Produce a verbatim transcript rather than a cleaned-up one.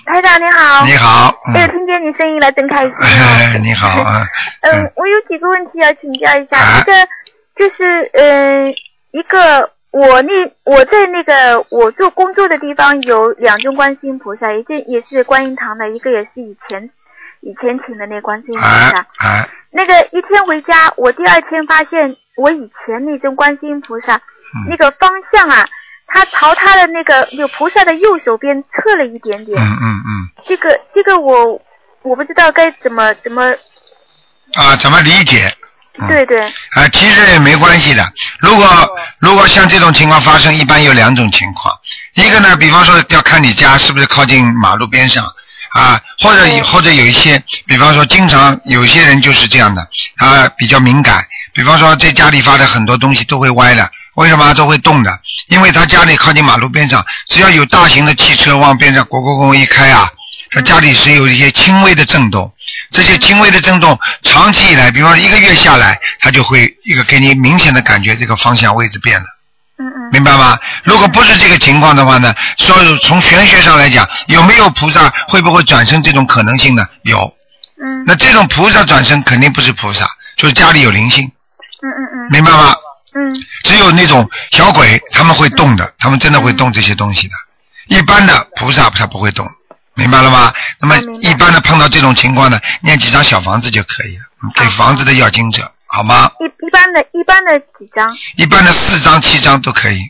台长你好。 你好。 哎呦，听见你声音了，真开心。 哎，你好啊。 嗯，我有几个问题要请教一下。一个就是呃，一个我那我在那个我做工作的地方有两尊观世音菩萨，一个也是观音堂的，一个也是以前以前请的那观世音菩萨。 啊。 那个一天回家，我第二天发现我以前那尊观世音菩萨、嗯、那个方向啊。他朝他的那个有菩萨的右手边侧了一点点。 嗯嗯嗯。 这个这个我我不知道该怎么怎么。 啊，怎么理解？ 嗯、对对。 啊，其实也没关系的。如果如果像这种情况发生，一般有两种情况。一个呢，比方说要看你家是不是靠近马路边上啊，或者或者有一些，比方说经常有些人就是这样的，他比较敏感。比方说在家里发的很多东西都会歪的。为什么都会动的？因为他家里靠近马路边上，只要有大型的汽车往边上咣咣咣一开啊，他家里是有一些轻微的震动。这些轻微的震动长期以来，比方说一个月下来，他就会一个给你明显的感觉这个方向位置变了。 嗯嗯。 明白吗？如果不是这个情况的话呢，说从玄学上来讲，有没有菩萨会不会转生这种可能性呢？有。 嗯。 那这种菩萨转生肯定不是菩萨，就是家里有灵性。 嗯嗯嗯。 明白吗？ 嗯， 只有那种小鬼他们会动的、嗯、他们真的会动这些东西的、嗯、一般的菩萨他不会动，明白了吗？那么一般的碰到这种情况呢，念几张小房子就可以了，给房子的要经者、啊、好吗？ 一一般的一般的几张？ 一般的四张七张都可以。